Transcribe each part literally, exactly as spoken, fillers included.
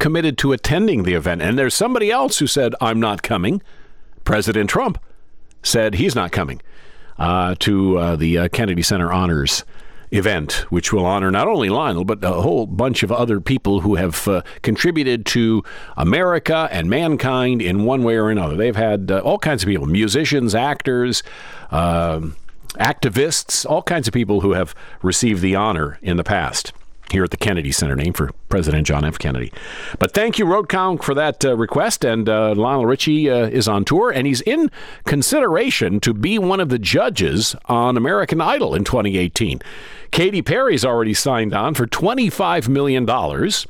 committed to attending the event. And there's somebody else who said, I'm not coming. President Trump said he's not coming uh, to uh, the uh, Kennedy Center Honors event, which will honor not only Lionel, but a whole bunch of other people who have uh, contributed to America and mankind in one way or another. They've had uh, all kinds of people, musicians, actors, uh, activists, all kinds of people who have received the honor in the past here at the Kennedy Center, named for President John F. Kennedy. But thank you, Road Count, for that uh, request. And uh, Lionel Richie uh, is on tour, and he's in consideration to be one of the judges on American Idol in twenty eighteen. Katy Perry's already signed on for twenty-five million dollars,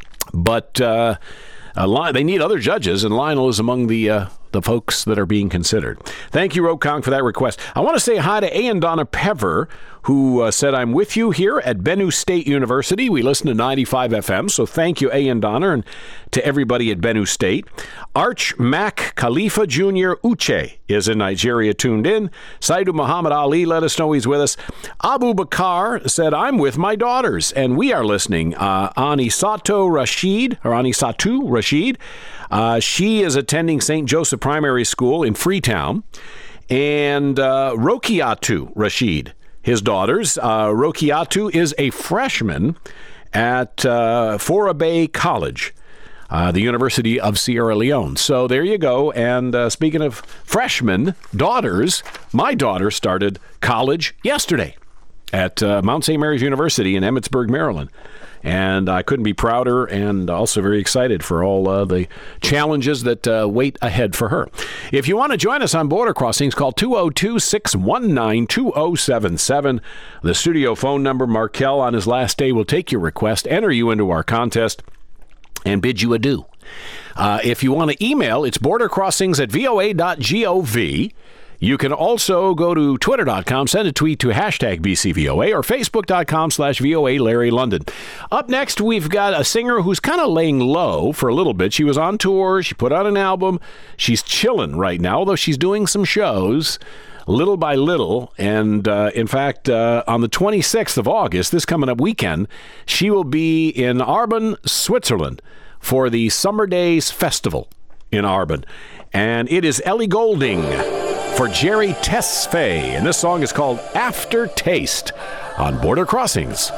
but uh, uh, they need other judges, and Lionel is among the uh, the folks that are being considered. Thank you, Road Count, for that request. I want to say hi to A and Donna Pever, who uh, said, I'm with you here at Benue State University. We listen to ninety-five F M, so thank you, A and Donna, and to everybody at Benue State. Arch Mac Khalifa Junior Uche is in Nigeria tuned in. Saidu Muhammad Ali let us know he's with us. Abu Bakar said, I'm with my daughters, and we are listening. Uh, Anisato Rashid, or Anisatu Rashid, uh, she is attending Saint Joseph Primary School in Freetown. And uh, Rokiatu Rashid, his daughters. Uh, Rokiatu is a freshman at uh, Fora Bay College, uh, the University of Sierra Leone. So there you go. And uh, speaking of freshmen, daughters, my daughter started college yesterday at uh, Mount Saint Mary's University in Emmitsburg, Maryland. And I couldn't be prouder and also very excited for all uh, the challenges that uh, wait ahead for her. If you want to join us on Border Crossings, call two oh two, six one nine, two oh seven seven. The studio phone number. Markel, on his last day, will take your request, enter you into our contest, and bid you adieu. Uh, if you want to email, it's bordercrossings at voa dot gov. You can also go to twitter dot com, send a tweet to hashtag B C V O A, or facebook dot com slash V O A Larry London. Up next, we've got a singer who's kind of laying low for a little bit. She was on tour. She put out an album. She's chilling right now, although she's doing some shows little by little. And uh, in fact, uh, on the twenty-sixth of August, this coming up weekend, she will be in Arbon, Switzerland for the Summer Days Festival in Arbon. And it is Ellie Goulding for Jerry Tesfaye, and this song is called Aftertaste on Border Crossings.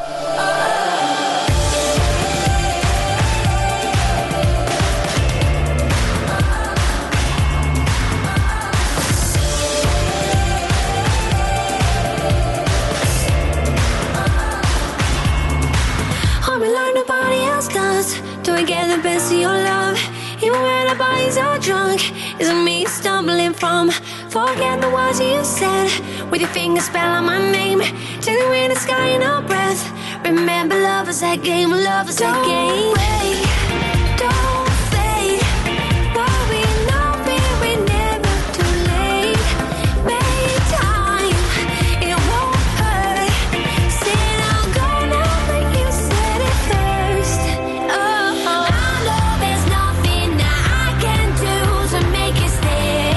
I'll be like nobody else does. Do I get the best of your love? Even when our bodies are drunk, is it me stumbling from? Forget the words you said, with your fingers spelling my name. Take the wind and sky in our breath. Remember, love is that game, love is that game. Wait, don't fade. What we know, we're never too late. Make time, it won't hurt. Said I'll go now, but you said it first. Oh, I know there's nothing that I can do to make it stay.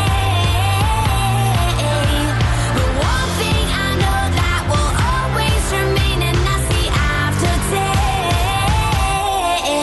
But one thing I know that will always remain, and that's the aftertaste.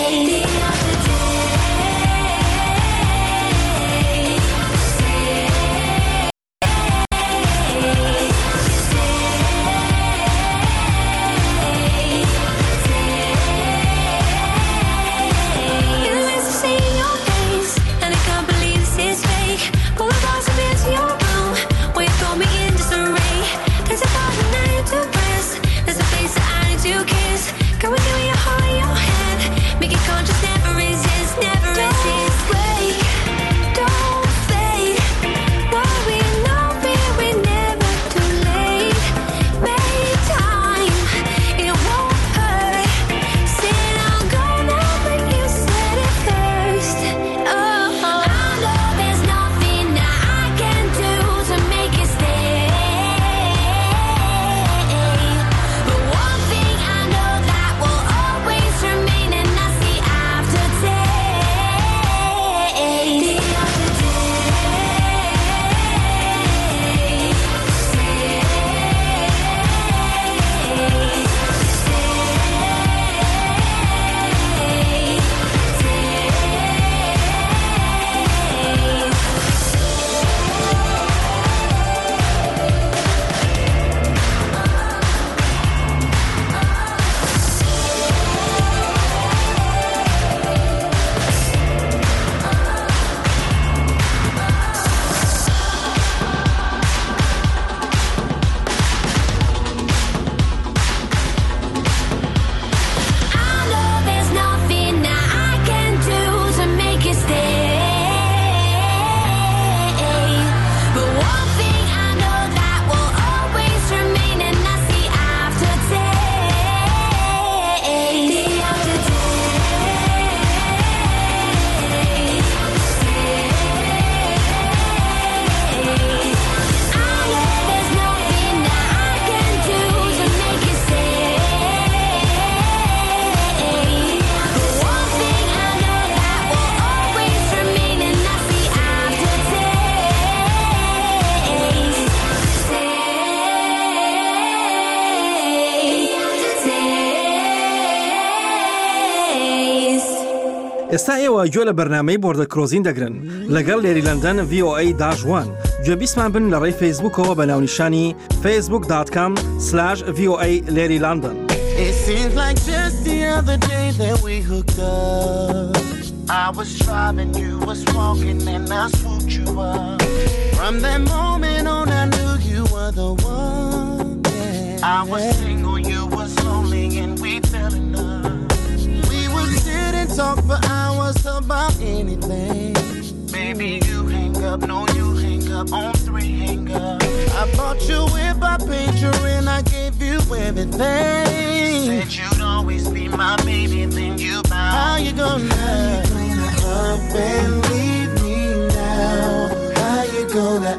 ئێستا ئێوە گوێ لە بەرنامەی بۆردە کرۆزین دەگرن لەگەڵ لێری لەندەن ڤی ئۆ ئەی داژوان گوێبیسمان بن لە ڕێی فەیسبوکەوە بە ناونیشانی فەیسبوک دات کام سلاش ڤی ئۆ ئەی لێری لەندەن. It seems like just the other day that we hooked up. I was driving, you was walking, and I swooped you up. From that moment on, I knew you were the one. Yeah. I was single, you was lonely, and we fell in love. We would sit and talk for hours about anything. Baby, you hang up, no, you hang up, on three hang up. I bought you whip, I paid you, and I gave you everything. Said you'd always be my baby, then you bound. How you gonna, How you gonna up and leave me now? How you gonna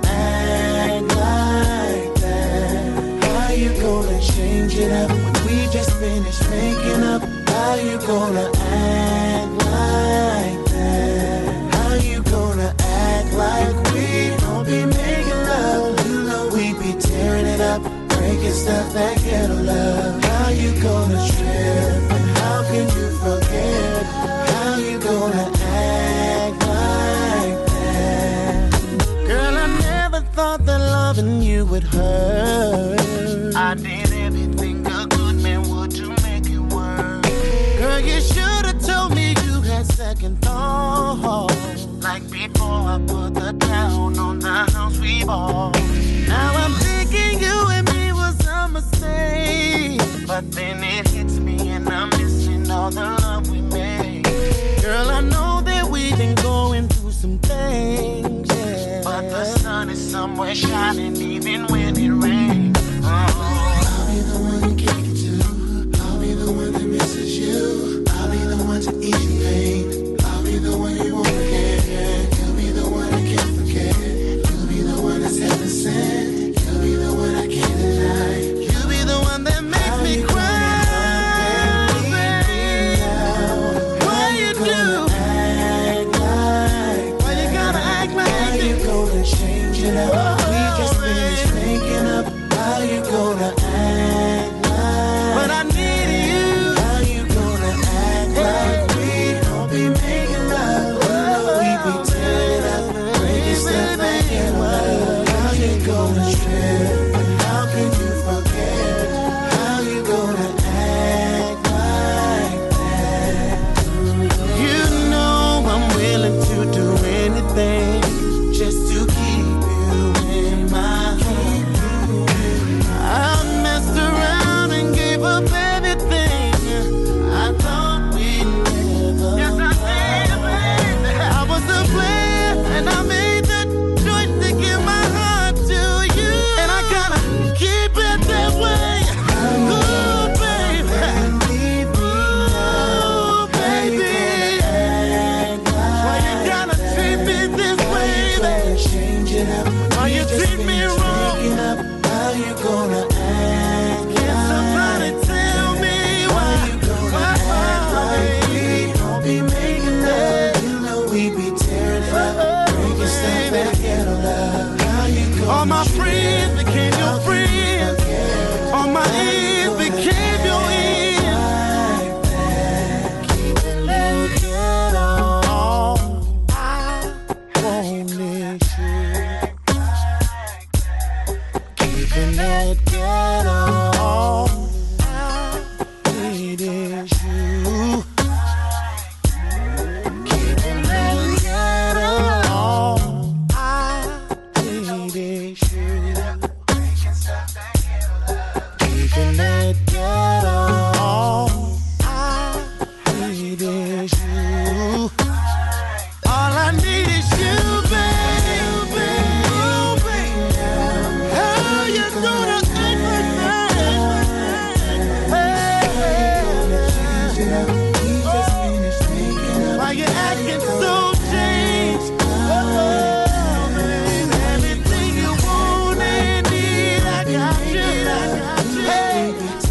act like that? How you gonna change it up when we just finished making up? How you gonna act like that? How you gonna act like we don't be making love? You know we be tearing it up, breaking stuff that ghetto love. How you gonna trip and how can you forget? How you gonna act like that? Girl, I never thought that loving you would hurt. I did everything a good man would to make it work. Girl, you should've told me you had second thoughts. Like before I put the down on the house we bought. Now I'm thinking you and me was a mistake. But then it hits me and I'm missing all the love we made. Girl, I know that we've been going through some things, yeah. But the sun is somewhere shining even when it rains. Oh. I'll be the one you kick it to. I'll be the one that misses you. I'll be the one to ease your pain. I'll be the one you won't forget. You'll be the one I can't forget. You'll be the one that's heaven sent. You'll be the one I can't deny. You'll be the one that makes me cry. Why you do? Act like Why you gotta act like How you gonna change it up? We just finished making up. How you gonna act like But I need you. How you gonna act like we don't be making love? You know we be tearing up, breaking stuff that can't love. How you gonna trip and how can you forget? How you gonna act like that? You know I'm willing to do anything just to keep you in my heart. I messed around and gave up everything. I thought we'd never Yes, I did, baby. I was a player and I made the choice to give my heart to you. And I gotta keep it that way. Ooh, baby. Ooh, baby. Why you gotta treat me this way, baby? Why you treat me wrong? How you gonna act? Can somebody tell me why? You gonna act like we don't be making love? You know we be tearing it up, breaking stuff that ghetto love. How you gonna All my friends became your friends. All my ends became your ends. Keeping that ghetto. I won't let you. Keeping that ghetto. I needed you. Keeping that ghetto. I needed you. Keeping that ghetto. I needed you. All I need is you, baby. Oh, baby. How you gonna act like that? Hey. Why you acting so changed? Oh, baby. Everything you want and need, I got you. I got you. Hey.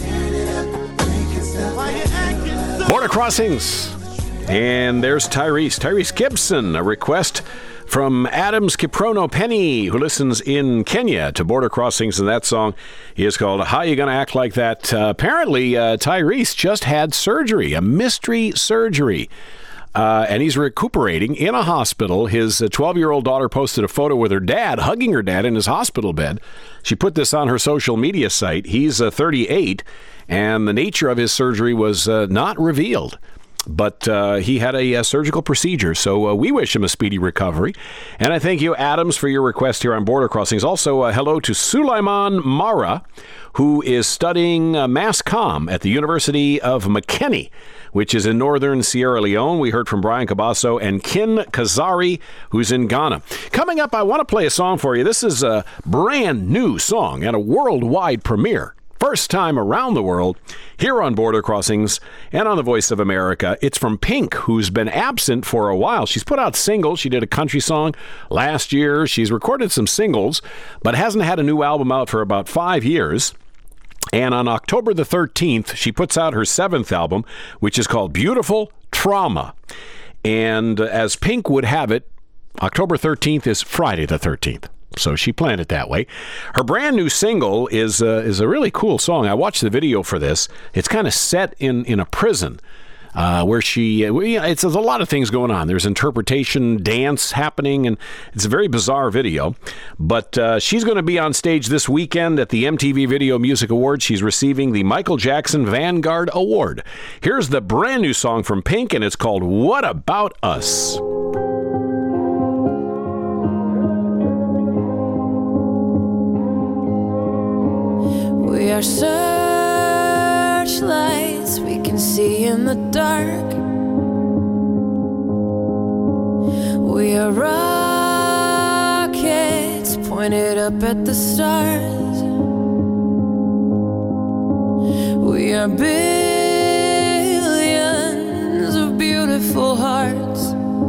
Why you acting so Border Crossings. And there's Tyrese. Tyrese Gibson, a request from Adams Kiprono Penny, who listens in Kenya to Border Crossings, and that song is called How You Gonna Act Like That? Uh, apparently, uh, Tyrese just had surgery, a mystery surgery. uh, and he's recuperating in a hospital. His twelve-year-old daughter posted a photo with her dad, hugging her dad in his hospital bed. She put this on her social media site. He's uh, thirty-eight, and the nature of his surgery was uh, not revealed. But uh, he had a, a surgical procedure, so uh, we wish him a speedy recovery. And I thank you, Adams, for your request here on Border Crossings. Also, uh, hello to Sulaiman Mara, who is studying uh, Mass Comm at the University of McKinney, which is in northern Sierra Leone. We heard from Brian Cabasso and Kin Kazari, who's in Ghana. Coming up, I want to play a song for you. This is a brand new song and a worldwide premiere. First time around the world, here on Border Crossings and on the Voice of America. It's from Pink, who's been absent for a while. She's put out singles. She did a country song last year. She's recorded some singles, but hasn't had a new album out for about five years. And on October the thirteenth, she puts out her seventh album, which is called Beautiful Trauma. And as Pink would have it, October thirteenth is Friday the thirteenth. So she planned it that way. Her brand new single is uh, is a really cool song. I watched the video for this. It's kind of set in, in a prison uh, where she, uh, it's there's a lot of things going on. There's interpretation, dance happening, and it's a very bizarre video. But uh, she's going to be on stage this weekend at the M T V Video Music Awards. She's receiving the Michael Jackson Vanguard Award. Here's the brand new song from Pink, and it's called What About Us? We are searchlights we can see in the dark. We are rockets pointed up at the stars. We are billions of beautiful hearts.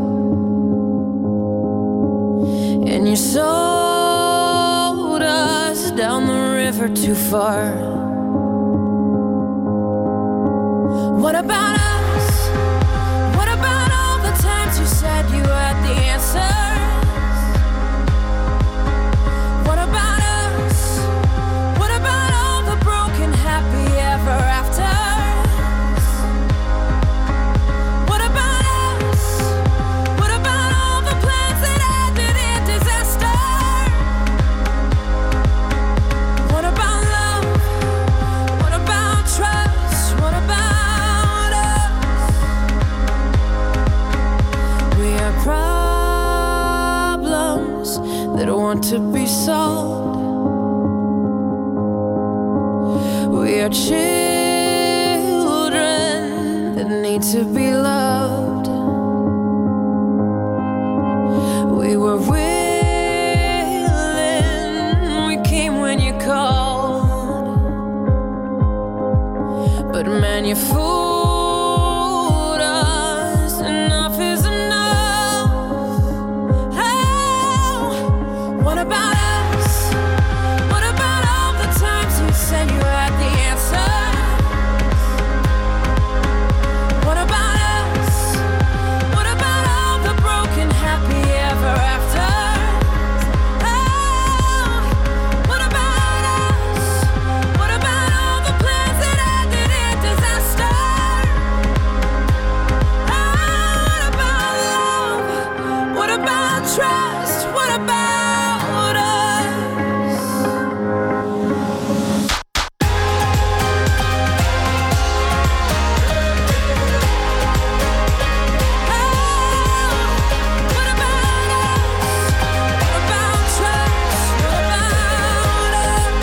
And you sold us down the river too far. What about us? What about all the times you said you had the answers? What about us? What about all the broken happy ever afters? What about us? What about all the plans that ended in disaster? What about love? What about trust? What about us? We are problems that want to be solved. We are children that need to be loved. We were willing, we came when you called. But man, you fooled us. Enough is enough. Oh, what about us? What about all the times you said you had the answers? What about us? What about all the broken happy ever afters? Oh, what about us? What about all the plans that ended in disaster? Oh, what about love? What about trust? What about us? What about us? What about trust? What about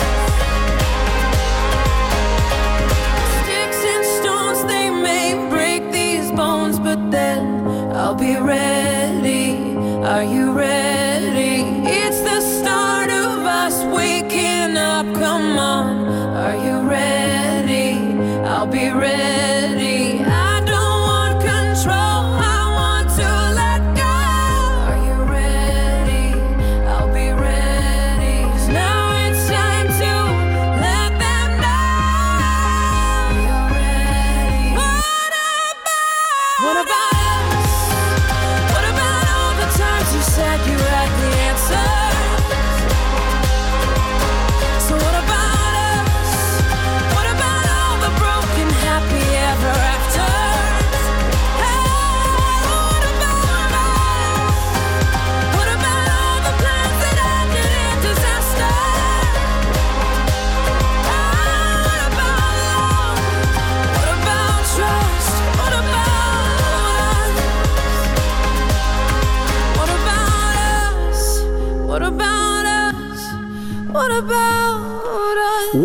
us? Sticks and stones, they may break these bones, but then I'll be ready. Are you ready? It's the start of us waking up. Come on, are you ready? I'll be ready. I don't want control, I want to let go. Are you ready? I'll be ready. 'Cause now it's time to let them know. You're ready. What about? What about us? What about all the times you said you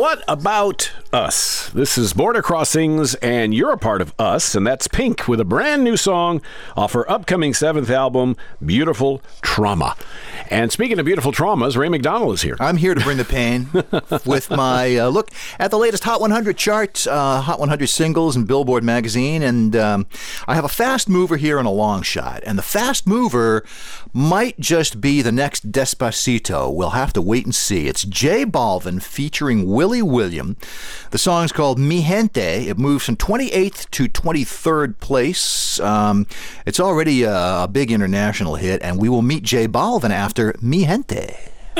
What about us? This is Border Crossings, and you're a part of us, and that's Pink with a brand new song off her upcoming seventh album, Beautiful Trauma. And speaking of beautiful traumas, Ray McDonald is here. I'm here to bring the pain with my uh, look at the latest Hot one hundred chart, uh, Hot one hundred singles and Billboard magazine. And um, I have a fast mover here and a long shot. And the fast mover might just be the next Despacito. We'll have to wait and see. It's J Balvin featuring Willie William. The song's called Mi Gente. It moves from twenty-eighth to twenty-third place. Um, it's already a, a big international hit, and we will meet J Balvin after Mi Gente.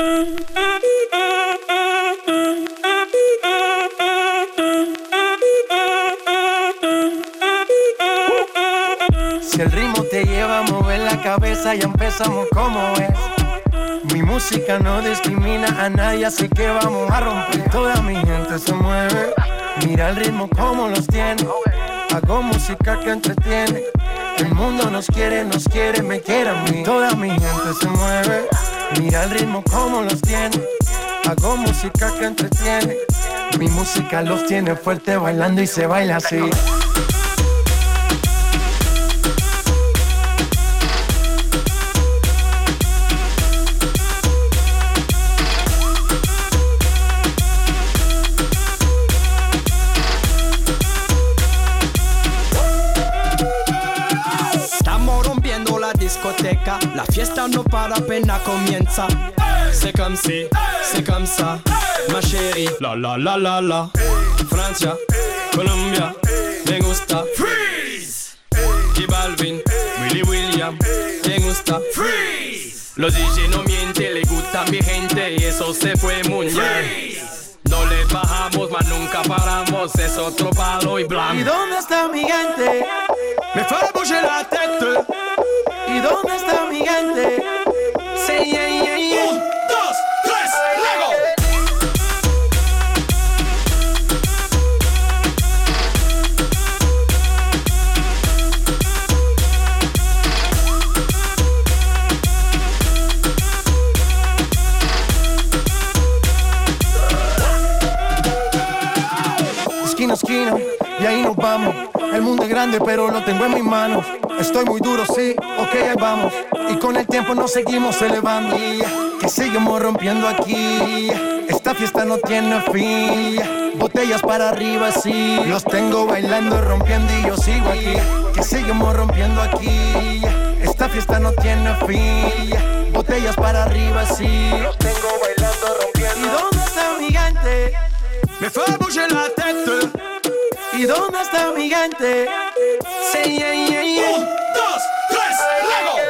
Si el ritmo te lleva a mover la cabeza, ya empezamos como es. Mi música no discrimina a nadie, así que vamos a romper. Toda mi gente se mueve, mira el ritmo como los tiene. Hago música que entretiene. El mundo nos quiere, nos quiere, me quiere a mí. Toda mi gente se mueve, mira el ritmo como los tiene. Hago música que entretiene. Mi música los tiene fuerte bailando y se baila así. La fiesta no para, apenas comienza. C'est comme si, c'est comme ça, ma chérie. La la la la la. Francia, Colombia, me gusta. Freeze. J Balvin, Willie William, me gusta. Freeze. Los D J no mienten, le gusta mi gente y eso se fue muy bien. No le bajamos, mas nunca paramos, es otro palo y blanco. ¿Y dónde está mi gente? Me fait bouger la tête. ¿Y dónde está mi gente? Say yeah, yeah, yeah. Un, dos, tres, luego. Esquina, esquina, y ahí nos vamos. El mundo es grande, pero lo tengo en mis manos. Estoy muy duro, sí, ok, ahí vamos. Y con el tiempo nos seguimos elevando. Que seguimos rompiendo aquí. Esta fiesta no tiene fin. Botellas para arriba, sí. Los tengo bailando, rompiendo y yo sigo aquí. Que seguimos rompiendo aquí. Esta fiesta no tiene fin. Botellas para arriba, sí. Los tengo bailando, rompiendo. ¿Y dónde está mi gente? Me fait bouger la tête. ¿Y dónde está mi gente? Say yeah, yeah, yeah. Un, dos, tres, luego.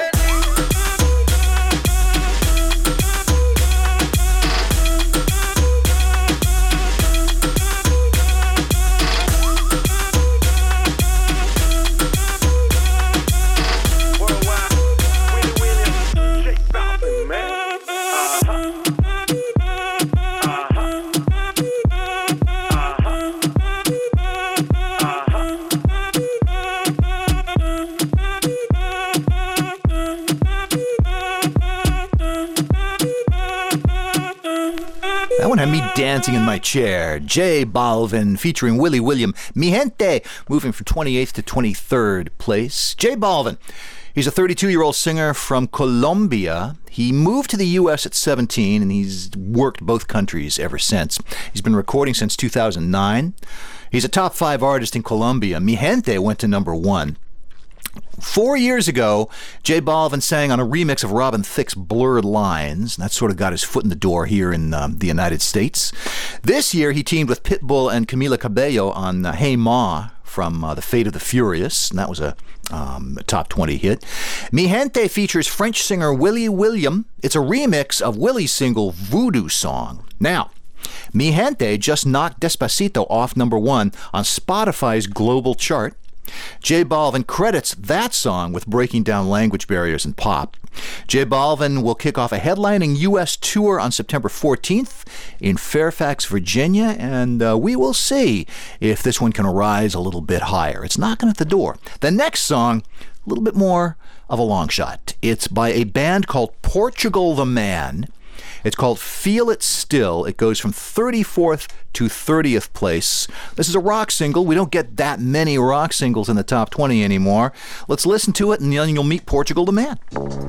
That one had me dancing in my chair. J Balvin featuring Willie William. Mi Gente, moving from twenty-eighth to twenty-third place. J Balvin. He's a thirty-two-year-old singer from Colombia. He moved to the U S at seventeen, and he's worked both countries ever since. He's been recording since two thousand nine. He's a top five artist in Colombia. Mi Gente went to number one. Four years ago, J Balvin sang on a remix of Robin Thicke's Blurred Lines. And that sort of got his foot in the door here in um, the United States. This year, he teamed with Pitbull and Camila Cabello on uh, Hey Ma from uh, The Fate of the Furious, and that was a, um, a top twenty hit. Mi Gente features French singer Willie William. It's a remix of Willie's single Voodoo Song. Now, Mi Gente just knocked Despacito off number one on Spotify's global chart. J Balvin credits that song with breaking down language barriers in pop. J Balvin will kick off a headlining U S tour on September fourteenth in Fairfax, Virginia, and uh, we will see if this one can rise a little bit higher. It's knocking at the door. The next song, a little bit more of a long shot. It's by a band called Portugal the Man. It's called Feel It Still. It goes from thirty-fourth to thirtieth place. This is a rock single. We don't get that many rock singles in the top twenty anymore. Let's listen to it, and then you'll meet Portugal the Man.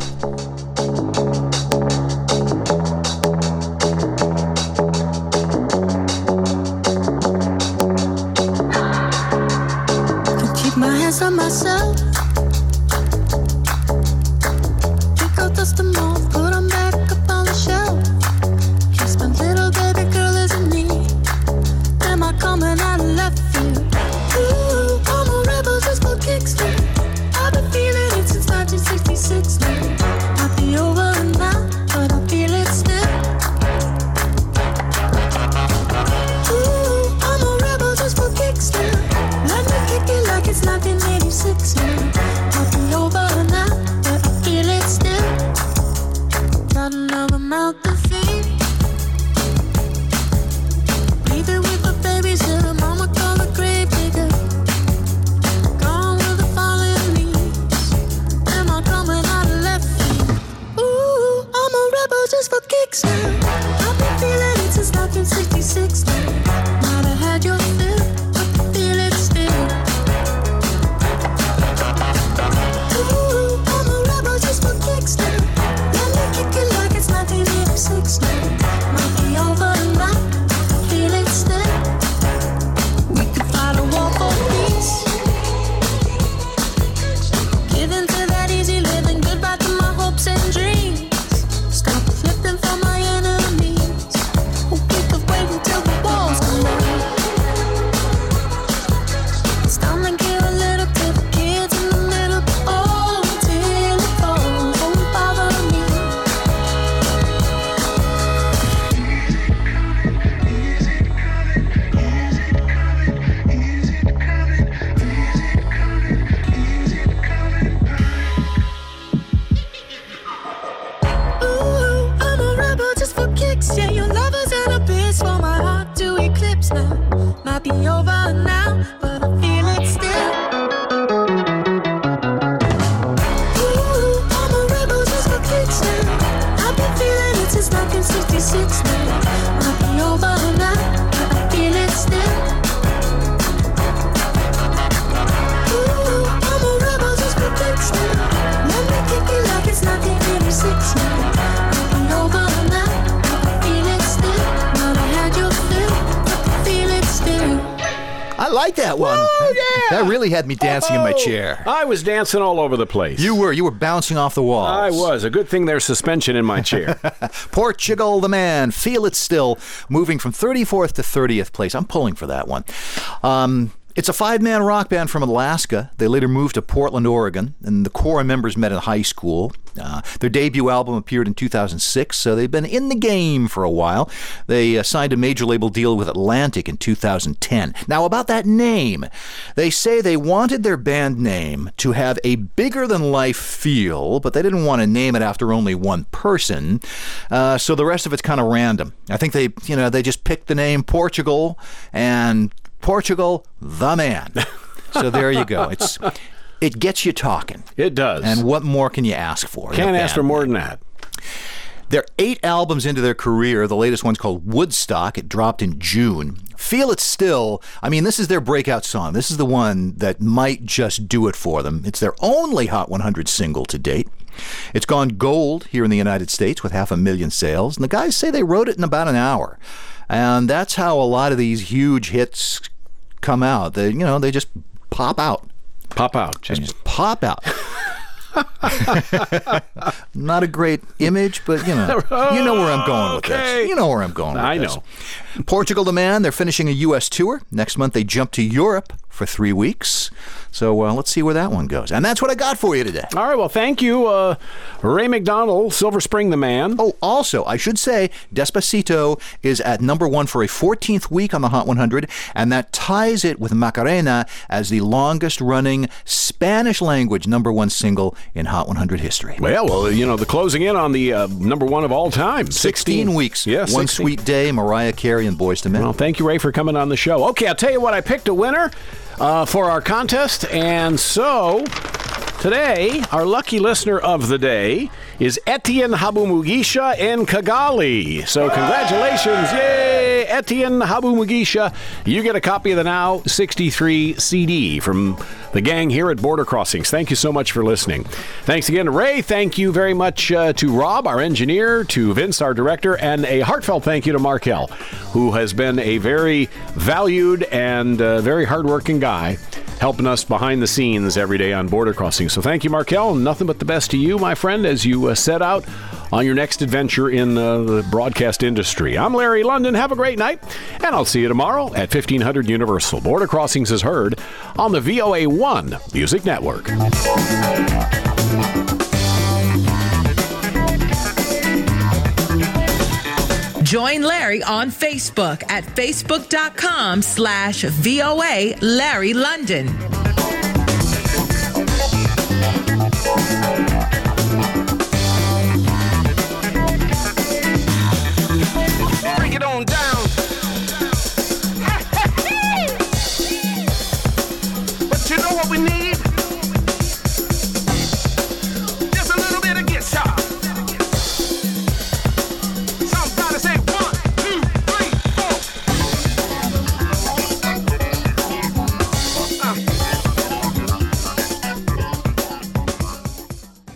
My hands on myself. Pick out dust and mold, put them back up on the shelf. Kiss my little baby girl isn't me. Am I coming out of left field? Ooh, I'm a rebel just for kicks. I've been feeling it since nineteen sixty-six now. Might be over now, but I feel it still. Ooh, I'm a rebel just for kicks now. Let me kick it like it's nineteen eighty-six now. Might be over now, but I feel it still. Got another mouth to feed. Leaving with the babysitter, mama call the grave digger. Gone with the falling leaves. Am I coming out of left field? Ooh, I'm a rebel just for kicks now. I've been feeling it since nineteen sixty-six now. Might have had your fill, but I feel it still. Ooh, I'm a rebel just for kicks now. Let me kick it like it's nineteen eighty-six now. Might be over now, I feel it still. We could fight a war for peace. Give in to that easy living, goodbye to my hopes and dreams. Stop flipping for my enemies who keep us waiting till the walls come down. It's time to give a little to the kids in the middle. Oh, till it falls, won't bother me. Ooh, I'm a rebel just for kicks. Yeah, your lover's an abyss for my heart to eclipse now. Might be over now, but I feel it still. Ooh, I'm a rebel just for kicks now. I've been feeling it since nineteen sixty-six now. Might be over now, but I feel it still. Ooh, I'm a rebel just for kicks now. Let me kick it like it's nineteen eighty-six now. Might be over now, but I feel it still. Might have had your fill, but I feel it still. I like that one. Oh, yeah. That really had me dancing in my Oh, chair. I was dancing all over the place. You were. You were bouncing off the walls. I was. A good thing there's suspension in my chair. Portugal the Man, Feel It Still, moving from thirty-fourth to thirtieth place. I'm pulling for that one. Um, it's a five-man rock band from Alaska. They later moved to Portland, Oregon, and the core members met in high school. Uh, their debut album appeared in two thousand six, so they've been in the game for a while. They uh, signed a major label deal with Atlantic in two thousand ten. Now, about that name, they say they wanted their band name to have a bigger-than-life feel, but they didn't want to name it after only one person, uh, so the rest of it's kind of random. I think they, you know, they just picked the name Portugal, and Portugal the Man. So there you go. It's it gets you talking. It does. And what more can you ask for? Can't ask for more than that. They're eight albums into their career. The latest one's called Woodstock. It dropped in June. Feel It Still. I mean, this is their breakout song. This is the one that might just do it for them. It's their only Hot one hundred single to date. It's gone gold here in the United States with half a million sales. And the guys say they wrote it in about an hour. And that's how a lot of these huge hits come out. They, you know, they just pop out. Pop out. Just pop out. Not a great image, but you know, you know where I'm going with Okay. this. You know where I'm going with I this. know. Portugal the Man, they're finishing a U S tour. Next month they jump to Europe for three weeks. So uh, let's see where that one goes. And that's what I got for you today. All right, well, thank you, uh, Ray McDonald, Silver Spring the Man. Oh, also, I should say, Despacito is at number one for a fourteenth week on the Hot one hundred, and that ties it with Macarena as the longest-running Spanish-language number one single in Hot one hundred history. Well, well, you know, the closing in on the uh, number one of all time. sixteen weeks. Yeah, One sixteen. Sweet Day, Mariah Carey, and Boyz two Men. Well, thank you, Ray, for coming on the show. Okay, I'll tell you what, I picked a winner uh, for our contest, and so Today, our lucky listener of the day is Etienne Habumugisha in Kigali. So congratulations. Yay, Etienne Habumugisha. You get a copy of the Now sixty-three C D from the gang here at Border Crossings. Thank you so much for listening. Thanks again to Ray. Thank you very much uh, to Rob, our engineer, to Vince, our director, and a heartfelt thank you to Markel, who has been a very valued and uh, very hardworking guy, helping us behind the scenes every day on Border Crossing. So thank you, Markel, and nothing but the best to you, my friend, as you uh, set out on your next adventure in uh, the broadcast industry. I'm Larry London. Have a great night, and I'll see you tomorrow at fifteen hundred Universal. Border Crossings is heard on the V O A one Music Network. Join Larry on Facebook at facebook.com slash VOA Larry London.